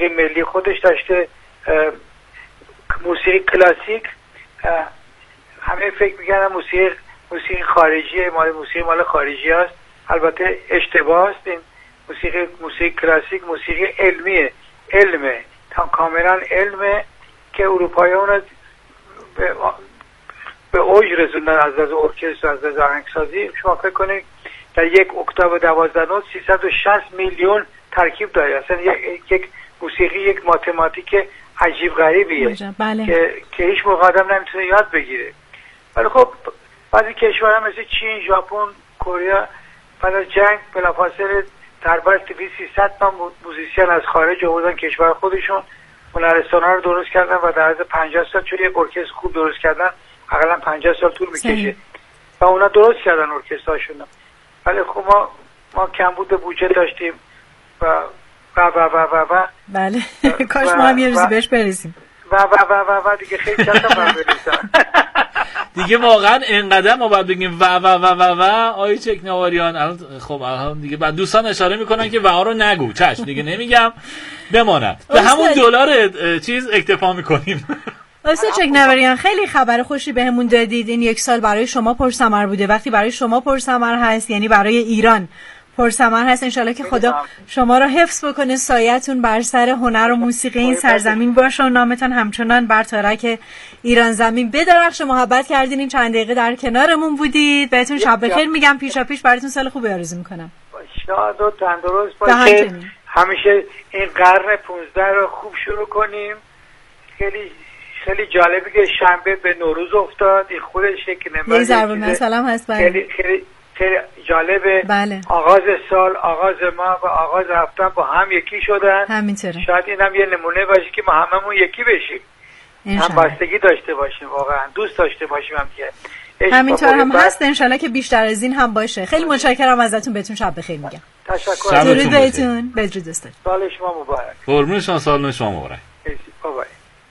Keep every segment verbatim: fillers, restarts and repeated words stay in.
موسیقی ملی خودش داشته، موسیقی کلاسیک. همه فکر میکنن موسیقی موسیقی خارجیه، مال موسیقی مال خارجی است. البته اشتباه است. این موسیقی موسیقی کلاسیک موسیقی علمیه، علمه، تا کاملا علمه که اروپایی‌ها به به اوج رسوندن از از ارکستر، از از آهنگسازی. شما فکر کنید در یک اکتاو دوازده نوت سیصد و شصت میلیون ترکیب داره. اصلا یک یک موسیقی یک ماتماتیک عجیب غریبیه بله. که که هیچ موقع آدم نمیتونه یاد بگیره. ولی خب بعضی کشورها مثل چین، ژاپن، کره بعد از جنگ بلافاصله دربار دویست سیصد تا موزیسین از خارج آوردن کشور خودشون، هنرستان‌ها رو درست کردن و در عرض پنجاه سال چون یک ارکستر خوب درست کردن حداقل پنجاه سال طول میکشه و اونا درست کردن ارکستراشون. ولی خب ما ما کمبود بودجه داشتیم و و و و و و بله کاش ما هم یه روزی بهش برسیم و و و و و دیگه خیلی کسا من برسیم دیگه واقعا انقدر ما باید بگیم و و و و و آی چکناواریان. الان خب الان دیگه بعد دوستان اشاره میکنن که و ها رو نگو، چشم دیگه نمیگم بماند، به همون دلار چیز اکتفا میکنیم. استاد چکناواریان خیلی خبر خوشی بهمون دادید. این یک سال برای شما پرثمر بوده. وقتی برای شما پرثمر هست یعنی برای ایران پرثمر هست. انشالله که خدا شما را حفظ بکنه، سایه‌تون بر سر هنر و موسیقی این سرزمین باشه و نامتان همچنان بر تارک ایران زمین بدرخشه. محبت کردین، این چند دقیقه در کنارمون بودید. بهتون شب بخیر میگم. پیشا پیش براتون سال خوبی آرزو میکنم. شاد و تندرست باشید. همیشه این قرن پانزده رو خوب شروع کنیم. خیلی خیلی جالبه که شنبه به نوروز افتاد. این خودش یک نمونه ضرب المثل هست. خیلی خیلی خیلی جالبه. بله. آغاز سال، آغاز ماه و آغاز هفته با هم یکی شدن. همینطوره. شاید این هم یه نمونه باشه که ما هممون یکی بشیم. هم بستگی داشته باشیم، واقعا دوست داشته باشیم هم که همینطور هم هست. انشالله که بیشتر از این هم باشه. خیلی متشکرم ازتون. بهتون شب بخیر میگم. تشکر. درود بهتون. بدرود استاد. سال شما مبارک. قربون شما، سال شما مبارک. بابا.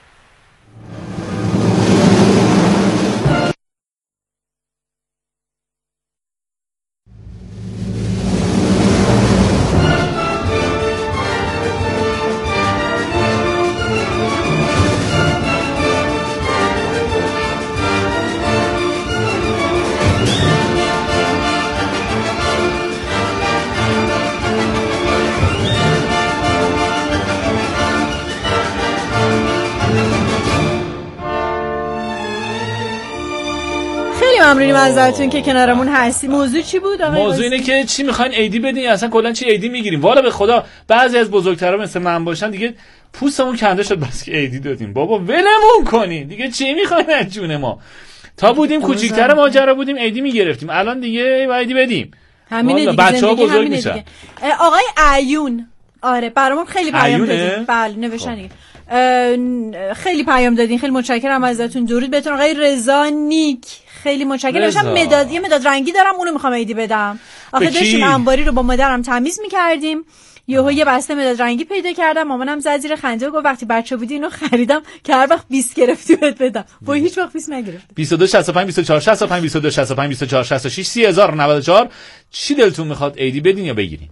ممنونیم ازتون که کنارمون هستی. موضوع چی بود آقای؟ موضوع اینه که چی میخواین عیدی بدین، اصلا کلا چی عیدی میگیریم. والا به خدا بعضی از بزرگترا مثل من باشن دیگه پوستمون کنده شد بس که عیدی دادیم. بابا ولمون کنین دیگه، چی میخواین از جون ما؟ تا بودیم کوچیک‌تر ماجرا بودیم عیدی میگرفتیم، الان دیگه عیدی بدیم. همینه دیگه، بچه‌ها بزرگ میشن. آقای عیون آره برامون خیلی پیام دادین. بله نوشتن خیلی پیام دادین، خیلی متشکرم ازتون. درود بهتون. آقای رضا نیک خیلی متشکرم. داشتم مداد یه مداد رنگی دارم اونو میخوام عیدی بدم. آخه داشتیم انباری رو با مادرم تمیز میکردیم، یهو یه بسته مداد رنگی پیدا کردم. مامانم زد زیر خنده و گفت وقتی بچه بودی اینو خریدم که هر وقت بیست گرفتی بهت بدم. با هیچ وقت بیست نگرفت. بیست و دو شصت و پنج بیست و چهار شصت و پنج بیست و دو شصت و پنج بیست و چهار شصت و شش سی هزار و نود و چهار. چی دلتون میخواد عیدی بدین یا بگیرین؟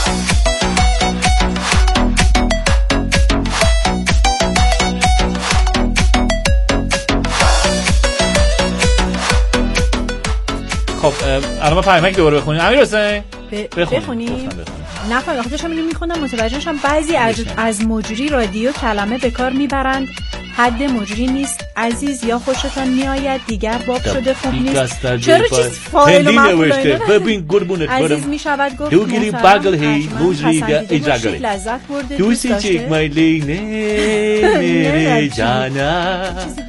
خب الان ما پیامک دوباره بخونیم. امیر حسین بخونیم. نه فقط خودشم اینو میخوندم متوجه شدم بعضی از از مجری رادیو کلمه به کار میبرند حد مجری نیست عزیز، یا خوشتان میآید دیگر باب شده خوب نیست. چرا چیز فاعل و مفعول ببین قربونت برم عزیز میشود گفت تو گیری بغل هی مجری اجاگلی لذت برده تو سی چیک مایلی نه میره جانا.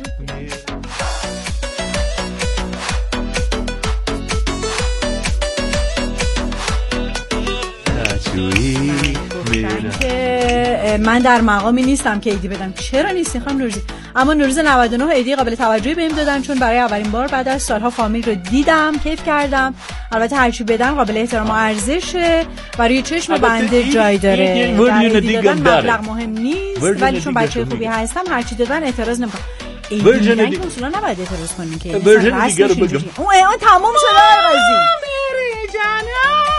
من در مقامی نیستم که عیدی بدم. چرا نیستی خانم نوروزی؟ اما نوروز نود و نه عیدی قابل توجهی بهم دادن چون برای اولین بار بعد از سالها فامیل رو دیدم، کیف کردم. البته هر چی بدن قابل احترام و ارزشه، برای چشم بنده جای داره. عیدی دادن مبلغ مهم نیست، ولی چون بچه خوبی هستم هر چی دادن اعتراض نمیکنم. ورژن دیگه اصلا نباید اعتراض کنیم که ورژن دیگه رو بگم. اون تمام شده آقازی میری جانا.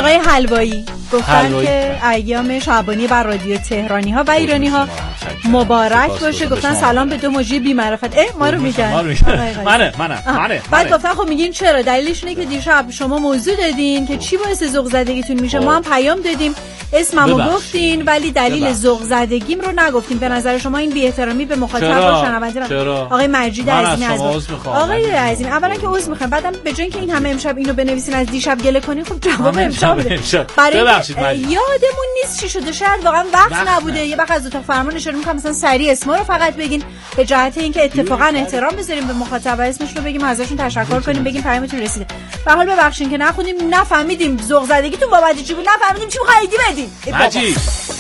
آقای حلوایی گفتن که ایام شعبانی بر رادیو تهرانی ها و ایرانی ها مبارک باشه. گفتن سلام به دو مجری بی معرفت. اه ما رو میگن منه منه منه. بعد گفتن خب میگین چرا؟ دلیلش اینه که دیشب شما موضوع دادین که چی باعث ذوق زدگیتون میشه. ما هم پیام دادیم، اسممو گفتین ولی دلیل ذوق زدگیم رو نگفتیم. به نظر شما این بی احترامی به مخاطب و شنونده؟ آقای مجید عظیمی از آقای عظیمی اولا که عذر میخوام، بعدم به جای اینکه این همه امشب اینو بنویسین از دیشب گله کنین، خب جواب امشب بده. برای یادمون نیست چی شده، شاید واقعا وقت, وقت نبوده. یه وقت از اتاق فرمان اشاره میکنم مثلا سریع اسما رو فقط بگین به جهت اینکه اتفاقا احترام بذاریم به مخاطب، اسمش رو بگیم، ازشون تشکر کنیم، بگیم پیامتون رسیده. به حال ببخشید که نخوندیم، نفهمیدیم ذوق زدگیتون بابت چی بود، نفهمیدیم چی می‌خواید بدین. مجید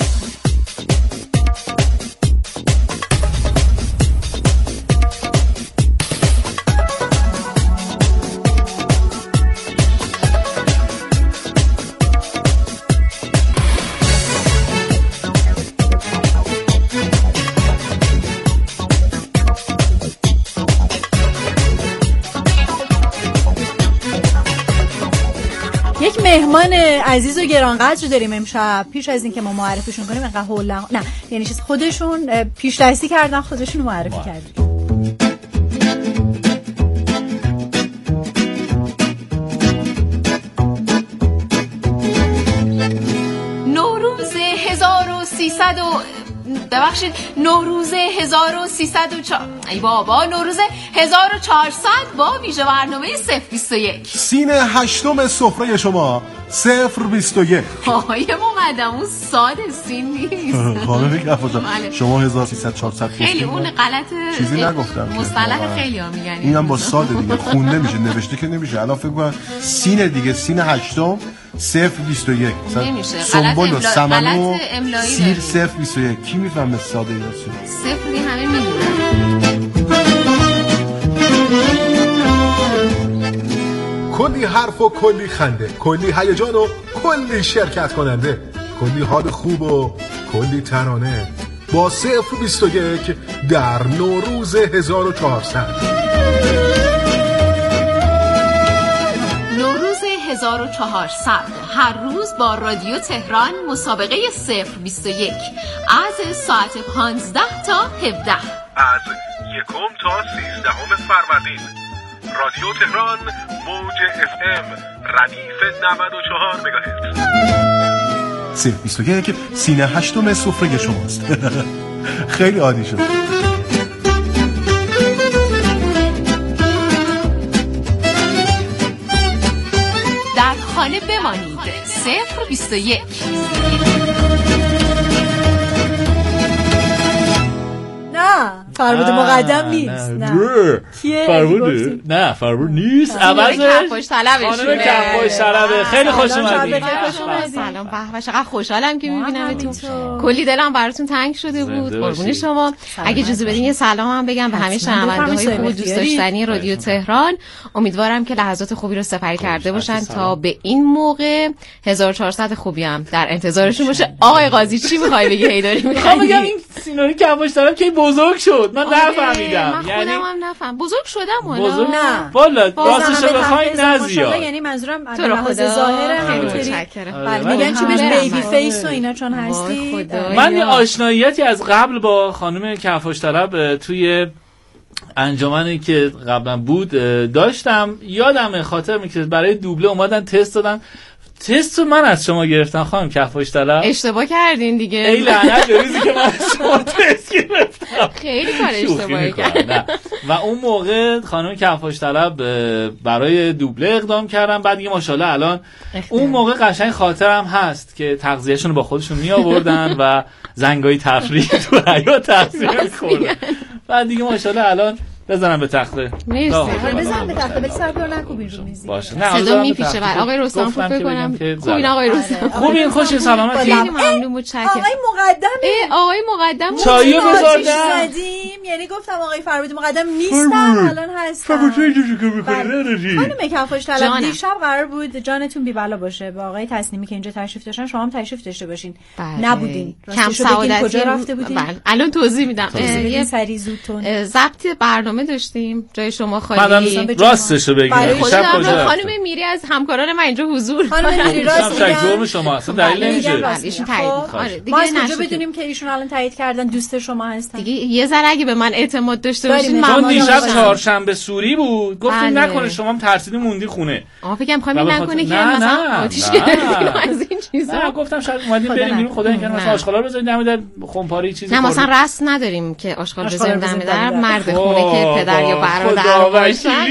مهمان عزیز و گرانقدر داریم امشب. پیش از اینکه ما معرفیشون کنیم انقدر هول نه یعنی چیز خودشون پیش دستی کردن، خودشون معرفی کردن. نوروز هزار و سیصد و ببخشید نوروز هزار و سیصد و چهار ای بابا نوروز هزار و چهارصد با ویژه برنامه صفر بیست و یک سین هشتم سفره شما صفر بیست و یک. آهای مقدم اون ساده سین نیست خانم کفاشا شما هزار و سیصد چهارصد خیلی اون غلط چیزی نگفتم، مصطلح خیلی ها میگن اینم با ساده دیگه خونده میشه، نوشته که نمیشه. الان فکر کنم سین دیگه سین هشتم صفر بیست و یک نمیشه، سنبل و سمن و سیر داریم. صفر بیست و یک کی میفهمه ساده یا سیر؟ صفر دیگه همه میدونن. کلی حرف و کلی خنده، کلی هیجان و کلی شرکت کننده، کلی حال خوب و کلی ترانه با صفر بیست و یک در نوروز هزار و چهارصد. نوروز هزار و چهارصد هر روز با رادیو تهران مسابقه صفر بیست و یک از ساعت پانزده تا هفده از یکم تا سیزدهم فروردین. رادیو تهران موج اف ام ردیف نود و چهار مگاهرتز. صفر بیست و یک سینه هشتم سفره شماست. خیلی عادی شد. در خانه بمانید. صفر بیست و یک. نه فرمود مقدم نیست. نه کیه؟ فرمود نه فرمود نیست. عوضش کفاش طلبش خانم کفاش طلبه. خیلی خوش اومدید. سلام به چقدر خوشحالم که میبینمتون. کلی دلم براتون تنگ شده بود. قربون شما. اگه اجازه بدین یه سلام هم بگم به همه شنونده‌های خوب دوست داشتنی رادیو تهران. امیدوارم که لحظات خوبی رو سپری کرده باشن تا به این موقع هزار و چهارصد خوبی هم در انتظارشون باشه. آقای قاضی چی می‌خوای بگی؟ هی داری می‌خوای بگم این سینوری کفاش طلب که بزرگ شد. من نفهمیدم. یعنی خودم هم نفهم. بزرگ شدم ولی بزرگ نه. والا راستش رو بخواید نزیاد. یعنی منظورم از لحاظ ظاهر همینطوری. بله میگن چی بهش بیبی فیس و اینا چون هستی. من یه آشناییتی از قبل با خانم کفاش طلب توی انجمنی که قبلا بود داشتم. یادمه خاطر میاد برای دوبله اومدن تست دادن. تست من از شما گرفتن خانم کفاش طلب. اشتباه کردین دیگه. ای لعنت به روزی که من از شما تست گرفتم. خیلی کار اشتباهی کردم. و اون موقع خانم کفاش طلب برای دوبله اقدام کردن. بعد دیگه ماشاءالله الان اون موقع قشنگ خاطرم هست که تغذیه‌شون رو با خودشون می آوردن و زنگای تفریح تو حیاط تغذیه می‌خوردن. بعد دیگه ماشاءالله الان بزنم به تخته. مرسی. بزنم به تخته. ولی سرپر نکوبین رو میزی. باشه. نه صدا میپیچه. بعد آقای رستم خوب بگم. خوبین آقای رستم. خوبین خوش سلامتی. خیلی ممنون متشکرم. آقای مقدم. آقای مقدم چایو بذار. زدیم یعنی گفتم آقای فربودی مقدم نیستن الان هستن. فربودی اینجوری که می‌کنی خانم کفاش طلب دیشب قرار بود جانتون بی بلا باشه با آقای تسنیمی که اینجا تشریف داشتن، شما هم تشریف داشته باشین. نبودین. کم سعادتی کجا رفته بودین؟ بله الان توضیح میدم. یه سری زودتون ضبط برنامه داشتیم جای شما خالی. راستشو بگید شب کجا؟ خانم میری از همکاران من اینجا حضور. خانم میری راست میگن. شما اصلا دلیل نمیشه. ایشون تایید می‌کنه. دیگه نشد بدونیم که ایشون الان تایید کردن دوست شما هستن. دیگه یه ذره اگه به من اعتماد داشته باشین چون دیشب چهارشنبه سوری بود گفتیم نکنه شما هم ترسیدی موندی خونه. آها فکر کنم می‌خوام نکنه که مثلا آتیش گرفتیم از این چیزا. نه گفتم شاید اومدیم بریم بیرون خدا اینکه مثلا آشغالا رو بزنید دم در خمپاره چیزی. نه مثلا رست نداریم که آشغال بزنیم دم در مرد خونه که پدر یا برادر باشن.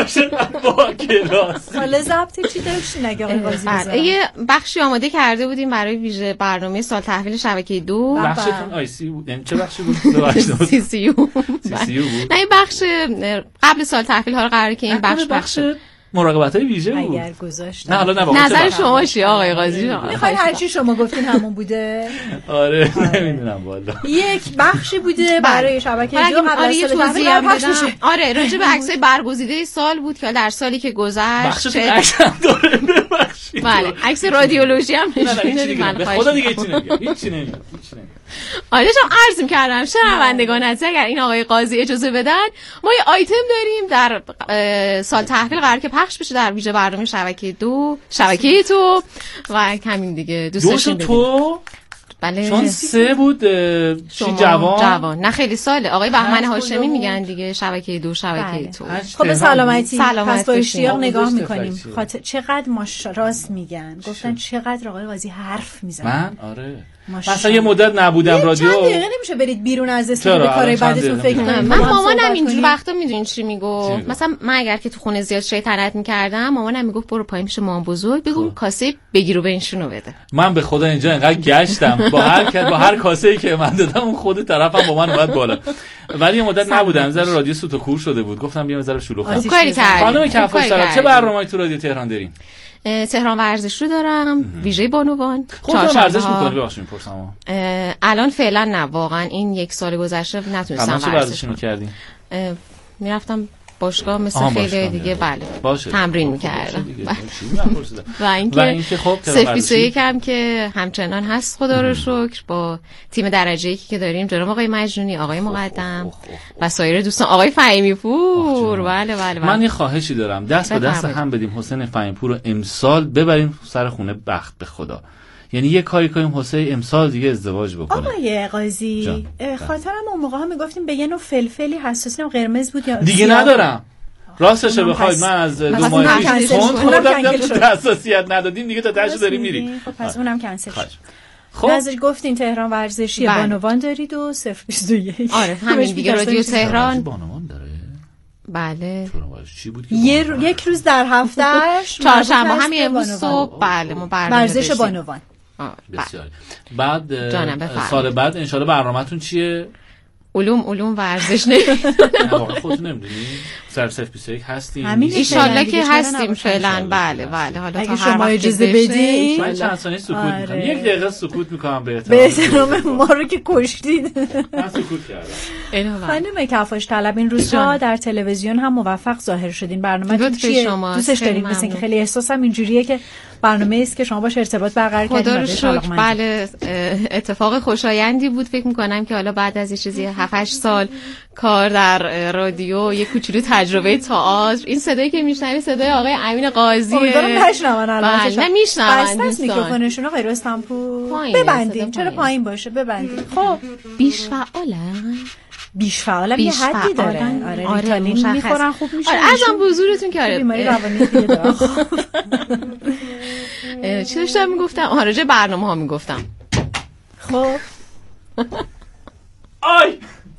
با کلاس. حالا ضبط چی داشتین اگه آقای قاضی بزنن؟ یه بخشی آماده کرده بودیم برای ویژه برنامه سال تحویل شبکه دو. بخشتون آی سی بود. یعنی چه بخشی بود؟ سی سی یو. سی سی یو بود. نه این بخش قبل سال تحویل ها رو قراره که این بخش بخش مراقبت‌های ویژه بود. اگر گذاشتن. نه حالا نه نظر شما چیه آقای قاضی؟ می‌خواید هر چی شما گفتین همون بوده؟ آره نمیدونم والا. یک بخشی بوده برای شبکه دو قبل از سال توضیح هم بدم. آره راجع به عکسای برگزیده سال بود که در سالی که گذشت. بخش عکس هم داره ببخشید. بله عکس رادیولوژی هم نشون دادیم. من خدا دیگه هیچی نمیگم. هیچی نمیگم. هیچی نمیگم. آره شما عرض می‌کردم شنوندگان عزیز اگر این آقای قاضی اجازه بدن ما یه آیتم داریم در سال تحویل قرار که پخش بشه در ویژه برنامه شبکه دو شبکه تو و همین دیگه دوست داشتیم تو بله چون سه بود چی جوان جوان نه خیلی ساله آقای بهمن هاشمی میگن دیگه شبکه دو شبکه تو خب سلامتی پس با اشتیاق نگاه میکنیم خاطر چقدر ماش راست میگن گفتن چقدر آقای قاضی حرف میزنن من آره مثلا یه مدت نبودم رادیو چند دقیقه نمیشه برید بیرون از استودیو به کارهای بعدتون فکر کنید. من مامانم اینجور وقتا میدونین چی میگفت مثلا من اگر که تو خونه زیاد شیطنت میکردم مامانم میگفت برو پایین پیش مام بزرگ بگو کاسه بگیر و بنشونو بده. من به خدا اینجا انقدر گشتم با هر با هر کاسه‌ای که من دادم اون خود طرفم با من اومد بالا ولی یه مدت نبودم زره رادیو سوت و کور شده بود گفتم بیام زره شلوغ کاری کردم. خانم کفاش چه برنامه‌ای تو رادیو تهران داریم؟ تهران ورزش رو دارم ویژه بانوان خودت ورزش می‌کنی ببخشید می‌پرسم الان فعلا نه واقعا این یک سال گذشته نتونستم ورزش می‌کردی میرفتم باشگاه مثل خیلی دیگه بله باشه. تمرین می‌کردم و اینکه خب صفر بیست و یک هم که همچنان هست خدا رو شکر با تیم درجه یکی که داریم جناب آقای مجنونی آقای مقدم و سایر دوستان آقای فهیمی پور بله بله من یه خواهشی دارم دست به دست هم بدیم حسین فهیمی پور رو امسال ببریم سر خونه بخت به خدا یعنی یه کاری کنیم حسین امسال دیگه ازدواج بکنه. آقای قاضی خاطرم اون موقع ها میگفتیم به یه نوع فلفلی حساسیم قرمز بود یا دیگه ندارم راستش بخوای من از دو ماه پیش تون خوردم تو حساسیت ندادیم دیگه تا تاشو داری میری پس اونم کنسل شد. خب ازش گفتین تهران ورزشی بانوان دارید و صفر بیست و یک آره همین دیگه رادیو تهران بانوان داره بله چی بود یه رو... یک روز در هفتهش چهارشنبه همین امروز صبح بله ما برنامه ورزش بانوان بسیار بعد سال بعد ان شاء الله برنامه‌تون چیه؟ علوم علوم ورزش نمیدونم خودتون نمیدونی سر صفر بیست و یک هستیم ان شاءالله که هستیم فعلا بله بله حالا تا شما اجازه بدین من چند ثانیه سکوت میکنم یک دقیقه سکوت میکنم به به احترام ما رو که کشتید من سکوت کردم. خانم کفاش طلب این روزها در تلویزیون هم موفق ظاهر شدین برنامه‌تون چیه دوستش دارید مثلا که خیلی احساسم اینجوریه که برنامه است که شما باش ارتباط برقرار کردید خدا رو شکر بله اتفاق خوشایندی بود فکر میکنم که حالا بعد از چیزی هفت هشت سال کار در رادیو یه کوچولو تجربه تئاتر این صدایی که میشنوی صدای آقای امین قاضی امیدوارم نشنون الان نه میشنون بس میکروفونشون آقای رستمپور ببندین چرا پایین باشه ببندین خب بیش فعاله بیش فعالم یه حدی داره آره ریتالین میخورن خوب میشن آره ازم حضورتون که آره بیماری روانی دیگه داره چی داشتم میگفتم آره راجع برنامه ها میگفتم خب آی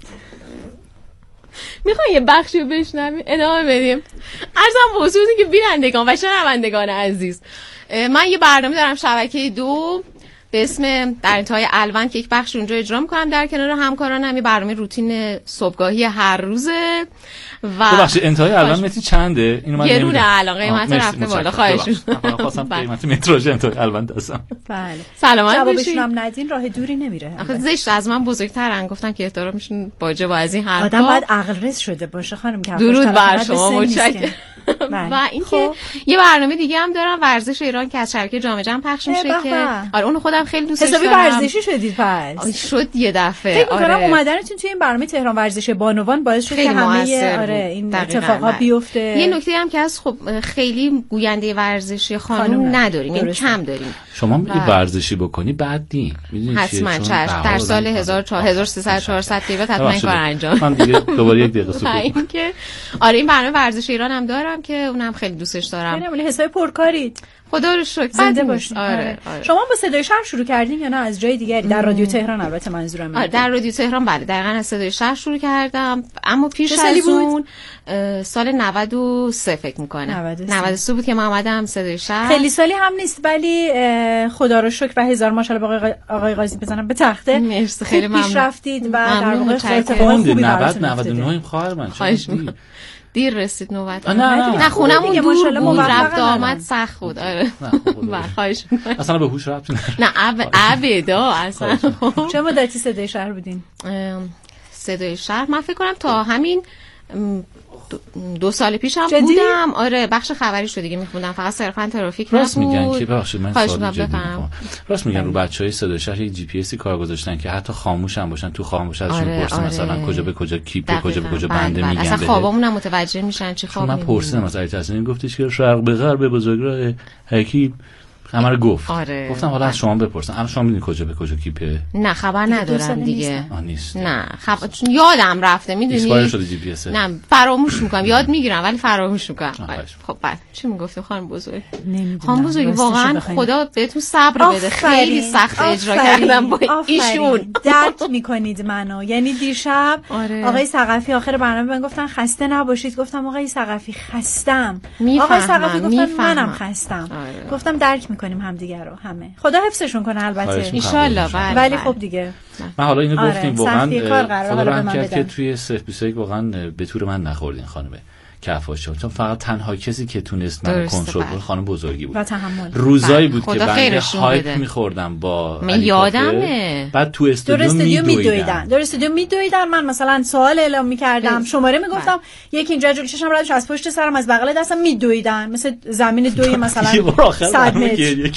میخوای یه بخشی رو بشنویم ادامه بدیم ارزم حضورتون که بینندگان و شنوندگان عزیز من یه برنامه دارم شبکه دو به اسم در انتهای الوان که یک بخش اونجا اجرا میکنم در کنار همکارانم. یه برنامه روتین صبحگاهی هر روزه و بخش انتهای الوان متری چنده؟ اینو من یه رونه الان قیمت رفته بالا. خواهش می‌کنم. خواستم قیمت متراژ انتهای الوان دستم. بله. سلامت باشید. جوابشون هم ندین راه دوری نمیره. آخه زشت از من بزرگترن گفتن که احترامشون واجب و از این حرفا. آدم باید عقل رس شده باشه خانم که درود بر شما متشکرم. و اینکه یه برنامه دیگه هم دارم ورزش ایران که از شبکه جام جم پخش میشه که آره اون خودم خیلی دوستش دارم. حسابی ورزشی شدید پس. شد یه دفعه. فکر می‌کنم اومدنتون توی این برنامه تهران ورزش بانوان باعث شد که همه آره این اتفاقا بیفته. یه نکته هم که از خب خیلی گوینده ورزشی خانم نداریم، این کم داریم. شما یه ورزشی بکنی بعد نی میدونید حتما چشم در سال هزار و سیصد چهارصد دیوت حتما این کار انجام. من دیگه دوباره یک دقیقه سکوت. که آره این برنامه ورزش ایران هم دارم که اونم خیلی دوستش دارم. ببینم حساب پرکارید. خدا رو شکر. زنده باشید. آره. آره. آره. شما با صدای شهر شروع کردین یا نه از جای دیگری؟ در رادیو تهران البته منظورم. آره در رادیو تهران بله دقیقاً از صدای شهر شروع کردم، اما پیش از اون سال نود و سه فکر می‌کنم. نود و سه بود که من اومدم صدای شهر. خیلی سالی هم نیست ولی خدا رو شکر و هزار ماشاءالله با آقای قاضی بزنم به تخته. مرسی خیلی ممنون. پیش رفتید و در واقع اتفاق خوبی نود نود و نه خواهر من شد. دیر رسید نوبت. نه نه نه خونمون دور بود، رفت آمد سخت بود. آره بله خواهش می‌کنم. اصلا به هوش رفت نه ابدا اصلا. چه مدتی صدای شهر بودین؟ صدای شهر من فکر کنم تا همین دو, دو سال پیشم بودم. آره بخش خبری شو دیگه میخوندم، فقط صرفا ترافیک نبود. راست میگن که ببخشید من سوال جدی می‌کنم. راست میگن رو بچهای صدای شهر یک جی پی اسی کار گذاشتن که حتی خاموش هم باشن تو خاموش ازشون آره، پرسن آره. مثلا کجا به کجا کیپ کجا به کجا بنده میگن. اصلا خوابمون هم متوجه میشن چی خواب. من پرسیدم از علی تحسینی گفتش که شرق به غرب بزرگراه حکیم همه رو گفت. آره. گفتم حالا از شما بپرسن الان شما میدونید کجا به کجا کیپه؟ نه خبر ندارم دیگه. آ نیست. نه خبر چون یادم رفته میدونی. ایکسپایر شده جی پی اس. نه فراموش میکنم، یاد میگیرم ولی فراموش میکنم. خب بعد چی میگفتم خانم بزرگ؟ خانم بزرگ واقعا خدا بهتون صبر بده، خیلی سخت اجرا کردم با ایشون. درک میکنید منو. یعنی دیشب آره. آقای ثقفی آخر برنامه من گفتن خسته نباشید، گفتم آقای ثقفی خستم. آقای ثقفی گفتن منم خستم. آره. گفتم درک میکنیم همدیگه رو همه. خدا حفظشون کنه البته ان شاء الله. ولی خب دیگه من حالا اینو آره. گفتیم واقعا خدا رحم کرد که توی صفر بیست و یک واقعا به طور من نخوردین خانم کفاشا، چون فقط تنها کسی که تونست من کنترل کنه خانم بزرگی بود. روزایی بود که بنده هایپ می‌خوردم با من یادمه. بعد تو استودیو میدویدن در استودیو میدویدن من مثلا سوال اعلام می‌کردم، شماره میگفتم، یکی اینجا جلوی چشم ردش از پشت سرم از بغل دستم میدویدن مثل زمین دوی مثلا صد متر.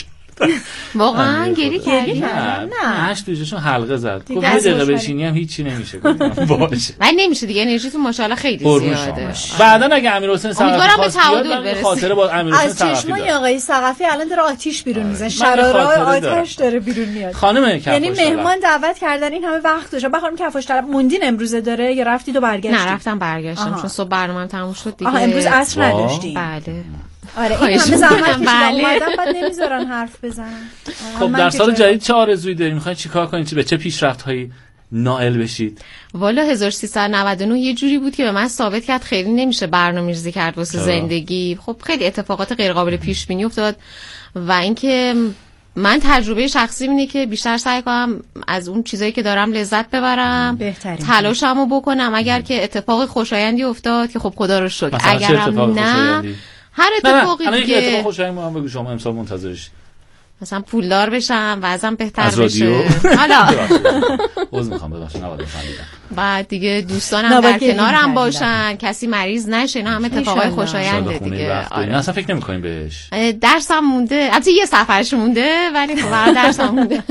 واقعا گری کردی؟ نه هشت دوشون حلقه زد. خب یه دقیقه بشینی هم هیچی نمیشه. باشه. من نمیشه دیگه، انرژیتون ماشاءالله خیلی زیاده. بعدا اگه امیرحسین ثقفی خواست بیاد خاطره با امیرحسین ثقفی از چشمای آقای ثقفی الان داره آتیش بیرون میزنه، شرارای آتش داره بیرون میاد. خانم کفاش یعنی مهمان دعوت کردن این همه وقت داشت. بخوام کفاش طرف موندین امروزه داره یا رفتید و برگشتید؟ نه رفتم برگشتم چون صبح برنامه‌ام تموم شد دیگه. امروز عصر نداشتی؟ بله. آره این همه زحمت کشیدن اومدن بعد نمیذارن حرف بزنن. خب در سال جدید چه آرزویی دارید؟ میخواین چیکار کنید؟ چه به چه پیشرفت‌هایی نائل بشید؟ والا هزار و سیصد و نود و نه یه جوری بود که به من ثابت کرد خیلی نمیشه برنامه‌ریزی کرد واسه زندگی. خب خیلی اتفاقات غیر قابل پیش بینی افتاد و اینکه من تجربه شخصی اینه که بیشتر سعی کنم از اون چیزایی که دارم لذت ببرم، تلاشمو بکنم. اگر که اتفاق خوشایندی افتاد که خب خدا رو شکر، اگرم نه هر اتفاقی دیگه. دیگه اتفاق خوشایند ما هم بگو شما امسال منتظرش مثلا پولدار بشم، وضعم بهتر از بشه. حالا عذر میخوام ببخشید نباید بفهمیدم. بعد دیگه دوستانم در کنارم باشن، کسی مریض نشه، اینا همه اتفاقای خوشاینده دیگه. آره. اصلا فکر نمی‌کنیم بهش. درسم مونده، البته یه سفرش مونده ولی خب برای درسم مونده.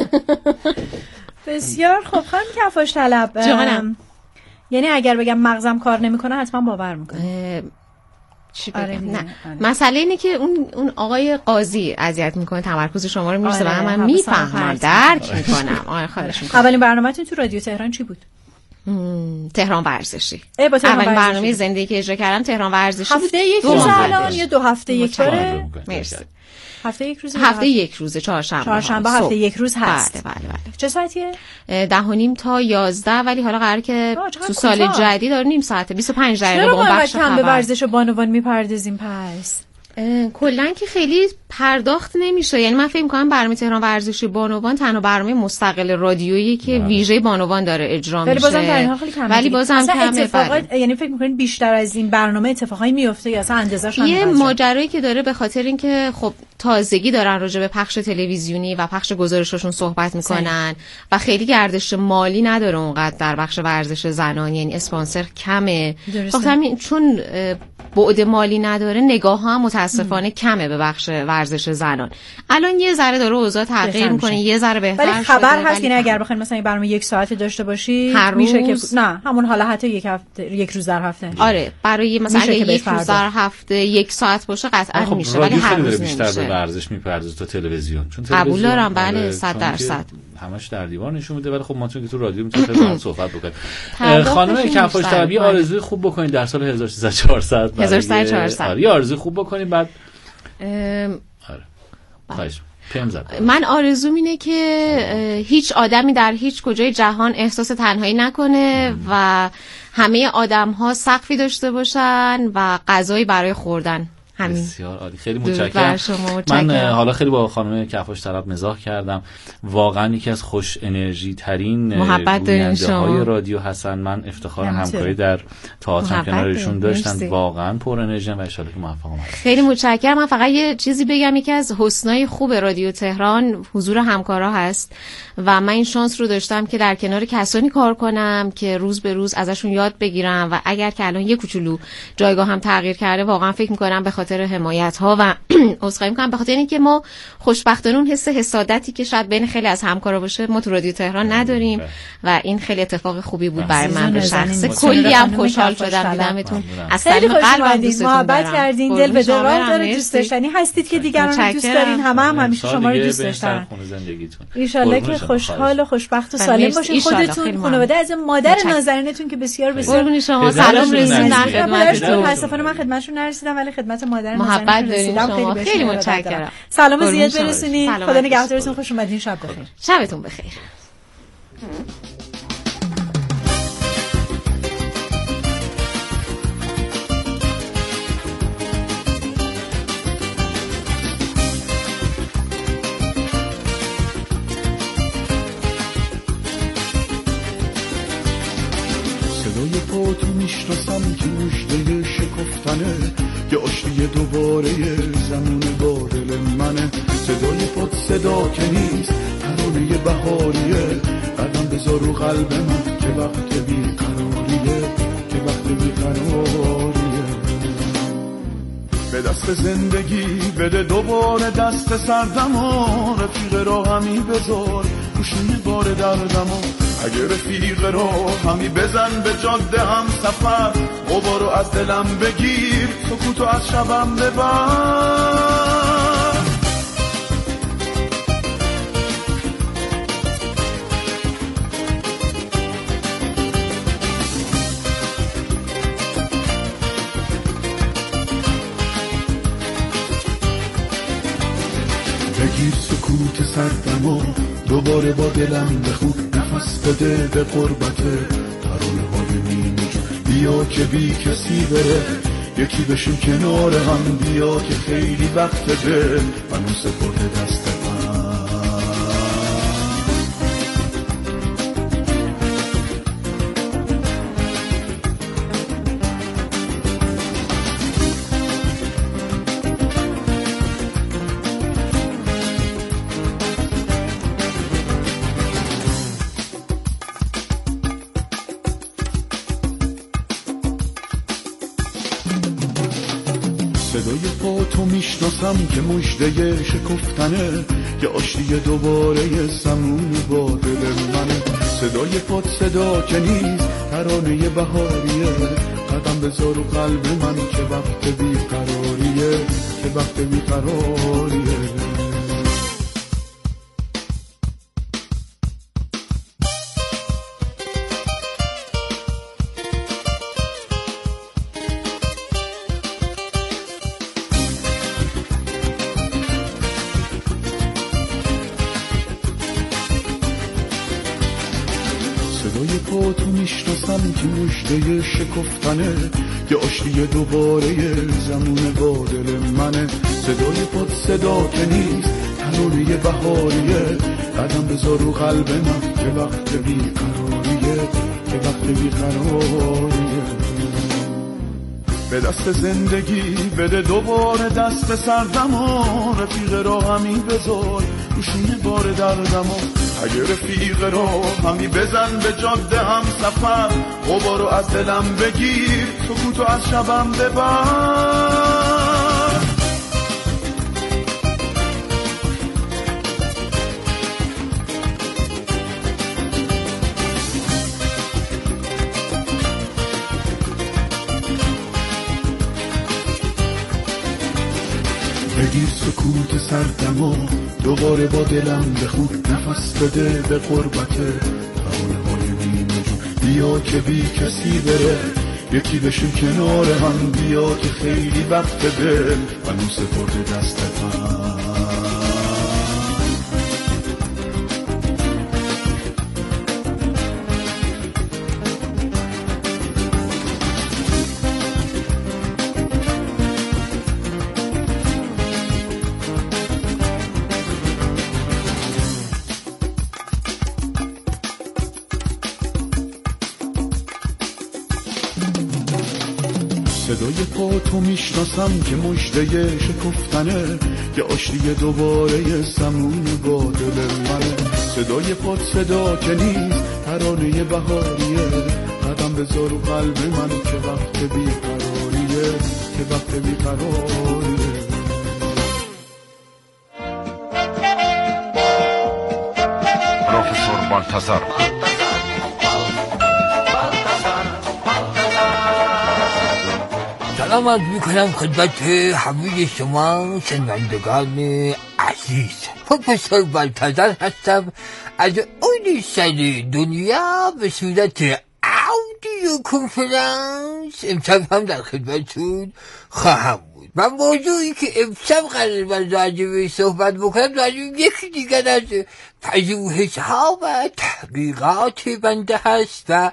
بسیار خوب. خانم کفاش طلب یعنی اگر بگم مغزم کار نمیکنه حتما باور میکنه. چی بگم؟ آره نه. آره. مسئله اینه که اون اون آقای قاضی اذیت میکنه، تمرکز شما رو میرسه. آره. و من میفهمم، درک میکنم. آره خواهش میکنم. اولین برنامه‌تون تو رادیو تهران چی بود؟ تهران ورزشی. اولین برنامه زندگی که اجرا کردم تهران ورزشی. هفته یک روز الان یا دو هفته یک باره؟ مرسی. هفته یک روز هفته یک روزه چهارشنبه چهارشنبه هفته یک روز هست. بله بله بله. چه ساعتیه؟ ده و نیم تا یازده، ولی حالا قراره که تو سال جدید داره نیم ساعته، بیست و پنج دقیقه با اون بخش خبر. چرا ما به ورزش بانوان میپردازیم پس؟ کلا که خیلی پرداخت نمیشه. یعنی من فکر می‌کنم برنامه تهران ورزشی بانوان تنها برنامه مستقل رادیویی که ویژه بانوان داره اجرا میشه. ولی بازم در این حال خیلی کمه. ولی بازم کمه. یعنی فکر می‌کنید بیشتر از این برنامه اتفاقایی میفته یا اصلا اندازه‌اش هم یه ماجرایی که داره به خاطر اینکه خب تازگی دارن راجع به پخش تلویزیونی و پخش گزارشاشون صحبت میکنن و خیلی گردش مالی نداره اونقدر در بخش ورزش زنان، یعنی اسپانسر کمه. خب چون بعد مالی نداره نگاه ها هم متاسفانه کمه به بخش ورزش زنان. الان یه ذره داره اوضاع تغییر میکنه، یه ذره بهتر شده. ولی خبر هست که اگر بخواید مثلا برنامه یک ساعته داشته باشی میشه که نه همون حالا حتی یک هفته یک روز در هفته. آره برای مثلا اگه یک روز در هفته یک ساعت باشه قطعا خب میشه، ولی هر روز بیشتر نمیشه. به ورزش میپردازه تا تلویزیون، چون تلویزیون قبول دارم بله آره صد درصد همش در دیوار نشون میده، ولی خب ما چون که تو رادیو میتونیم خیلی راحت صحبت بکنیم. خانم کفاش طلبی آرزوی خوب بکنید در سال هزار و سیصد و چهارصد هزار و سیصد و چهارصد آره آرزوی خوب بکنید بعد آره خواهش پیم زد. من آرزوم اینه که هیچ آدمی در هیچ کجای جهان احساس تنهایی نکنه و همه آدم‌ها سقفی داشته باشن و غذایی برای خوردن. همین. بسیار عالی، خیلی متشکرم. من حالا خیلی با خانم کفاش طلب مزاح کردم، واقعا یکی از خوش انرژی ترین گوینده های رادیو هستن. من افتخار همکاری در تئاتر کنارشون داشتم، واقعا پر انرژی و ان شاء الله که موفق اومد. خیلی متشکرم. من فقط یه چیزی بگم، یکی از حسنای خوب رادیو تهران حضور همکارا هست و من این شانس رو داشتم که در کنار کسانی کار کنم که روز به روز ازشون یاد بگیرم و اگر که الان یه کوچولو جایگاه هم تغییر کرده واقعا فکر می‌کنم به خاطر حمایت ها و عذرخواهی می‌کنم به خاطر اینکه ما خوشبختانه اون حس حسادتی که شاید بین خیلی از همکارا باشه ما تو رادیو تهران نداریم و این خیلی اتفاق خوبی بود برای من به شخصه. کلی هم خوشحال شدم دیدمتون، از صمیم قلبم دوستتون دارم، محبت کردین، دل به دل راه داره، دوست داشتنی هستید که دیگران رو دوست دارین، همه هم همیشه شما رو دوست داشتن. ان شاءالله که خوشحال و خوشبخت و سالم باشین، خودتون، خانواده، از مادر نازنینتون که بسیار بسیار قربون شما سلام رسوندن خدمتتون. متاسفانه من خدمتشون نرسیدم ولی خدمت مادر محبت دارین شما، خیلی متشکرم. سلام زیاد برسونید، خدا نگهدارتون، خوش اومدین، شب بخیر. شبتون بخیر. صدای پاتو میشناسم که مژده شکفتنه، یه آشتی دوباره زمون با دل منه. صدای پات صدا که نیست، ترانه بهاریه، قدم بذار رو قلب من که وقت بیقراریه، که وقت بیقراریه. به دست زندگی بده دوباره دست سردمو، رفیق را همی بذار روشونه بار دردمو. اگه رفیق را همی بزن به جاده هم سفر، غبارو از دلم بگیر، سکوتو از شبم ببر. بگیر سکوت سردمو، دوباره با دلم بخون، نفس بده به قربته، ترانه های نیمه جون. بیا که بی کسی بره، یکی بشیم کنار هم، بیا که خیلی وقت ده منو سپرده دست من. صدای پاتو میشناسم که مژده شکفتنه، یه آشتی دوباره سمون با دل منه. صدای پات صدا که نیست، ترانه بهاریه، قدم بذار رو قلب من که وقت بیقراریه، که وقت بیقراریه. صدای پاتو میشناسم که مژده شکفتنه، که آشتی دوباره زمون با دل منه. صدای پات صدا که نیست، ترانه بهاریه، قدم بذار رو قلب من که وقت بیقراریه، که وقت بیقراریه. به دست زندگی بده دوباره دست سردمو، رفیق راهمی بذار روشونه بار دردمو. اگه رفیق راهمی بزن به جاده هم سفر، غبارو از دلم بگیر، سکوتو از شبم ببر. بگیر سکوت سردمو، دوباره با دلم بخون، نفس بده به قربت ترانه های نیمه جون. بیا که بی کسی بره، یکی بشیم کنار هم، بیا که خیلی وقت دل منو سپرده دست من. صدای پاتو میشناسم که مژده شکفتنه، که آشتی دوباره سمون با دل منه. صدای پات صدا که نیست، ترانه بهاریه، قدم بذار رو قلب من که وقت بیقراریه، که وقت بیقراریه. پروفسور بالتزار سلام عرض میکنم خدمت همه شما شنوندگان عزیز. پروفسور بالتزار هستم از اون سر دنیا به صورت اودیو کنفرانس. امشب هم در خدمتتون خواهم بود و موضوعی که امشب قرار من راجع صحبت بکنم راجع یکی دیگر از پژوهش‌ها و تحقیقات بنده هست و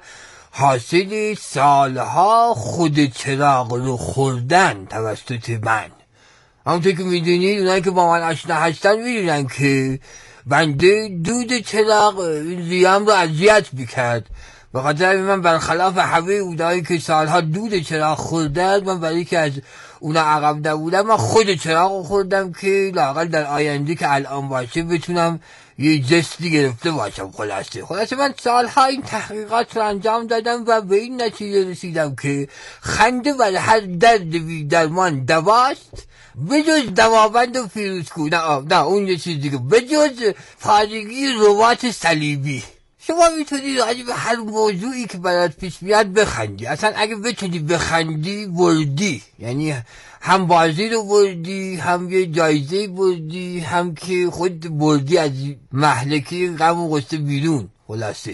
حاصل سالها خود چراغ رو خوردن توسط من. همونطور که میدونید، اونایی که با من آشنا هستن میدونن که بنده دود چراغ ریه‌ام رو اذیت میکرد. به خاطر من برخلاف همه اونایی که سالها دود چراغ خوردن، من برای که از اونا عقب نبودم، من خود چراغ رو خوردم که لااقل در آینده که الان باشه بتونم یه جستی گرفته باشم. خلاصه خلاصه من سالها این تحقیقات رو انجام دادم و به این نتیجه رسیدم که خنده بر هر درد بی درمان دواست، بجز دماوند و فیروزکو. نه نه اون یه چیز دیگه، بجز پارگی رباط صلیبی. شما میتونی راجع به هر موضوعی که برات پیش میاد بخندی. اصلا اگه بتونی بخندی بردی، یعنی هم بازی رو بردی، هم یه جایزه بردی، هم که خود بردی از مهلکه غم و غصه بیرون. خلاصه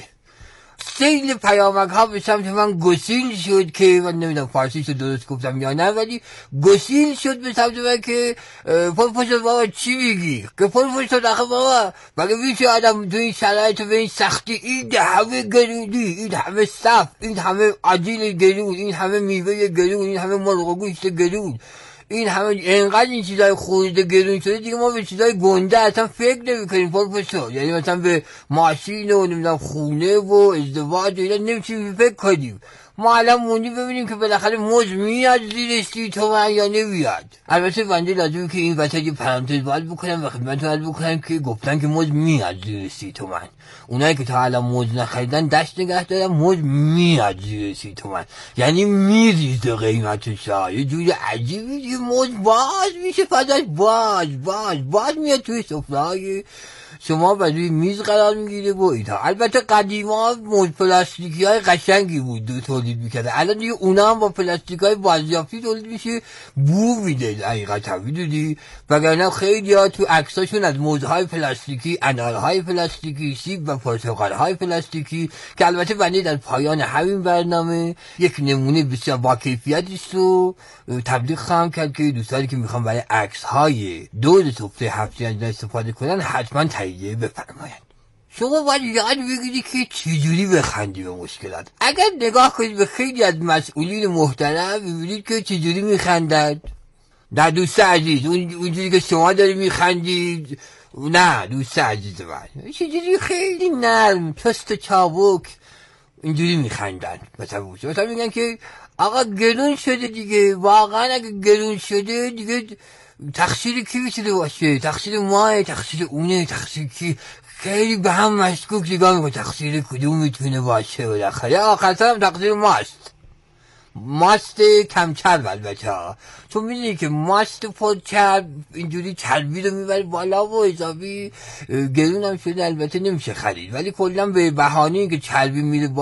سیل پیامک ها به سمت من گسیل شد که من نمیدونم فارسیشو درست گفتم یا نه، ولی گسیل شد به سمت من که پروفسور بابا چی میگی؟ که پروفسور آخه بابا مگه میشه آدم تو این شرایط و به این سختی، این همه گرونی، این همه صف، این همه عجیل گرون، این همه میوه گرون، این همه مرغ و گوشت گرون، این همه اینقدر این چیزای خورده گرون شده دیگه ما به چیزای گنده اصلا فکر نمی کنیم پروفسور. یعنی مثلا به ماشین و نمیدونم خونه و ازدواج و اینا نمیتونیم فکر کنیم. ما الان موندی ببینیم که بالاخره موز میاد زیر سی تومن یا نمیاد. البته بنده لازمه که این وسط یه پرانتز باید بکنم و خدمتتون عرض بکنم که گفتن که موز میاد زیر سی تومن. اونایی که تا الان موز نخریدن دست نگه دارن، موز میاد زیر سی تومن، یعنی میریزه قیمتش. یه جوری عجیبی که موز باز میشه، فضاش باز باز باز میاد توی سفره‌های شما و روی میز قرار میگیره و اینا. البته قدیما موز پلاستیکی های قشنگی بود دو تولید میکرده، الان دیگه اونا هم با پلاستیک های بازیافتی تولید میشه، بو میده حقیقتا میدونی. وگرنه خیلی ها تو عکساشون از موزهای پلاستیکی، انارهای پلاستیکی، سیب و پرتقالهای پلاستیکی، که البته بنده در پایان همین برنامه یک نمونه بسیار با کیفیتش رو تبلیغ خواهم کرد که دوستانی که میخوان برای عکس های دور سفره هفته استفاده کنن حتما تهیه بفرمایند. شما باید یاد بگیری که چجوری بخندی به مشکلات. اگر نگاه کنید به خیلی از مسئولین محترم ببینید که چجوری میخندند. نه دوست عزیز، اون اونجوری که شما داری میخندید، نه دوست عزیز من، چجوری خیلی نرم چست و چابک اینجوری میخندن. مثلا مثلا میگن که آقا گلون شده دیگه، واقعا اگه گلون شده دیگه تقصیر کی میتونه باشه؟ تقصیر ماه، تقصیر اونه، تقصیر کی؟ خیلی به هم مشکوک نگاه میکنه، تقصیر کدوم میتونه باشه؟ بالاخره آخرش هم تقصیر ماست، ماست کم چرب البته ها، چون میدونی که ماست پر چرب اینجوری چربی رو میبره بالا و اضافی گلون هم شده البته نمیشه خرید، ولی کلا به بهانه که چربی میره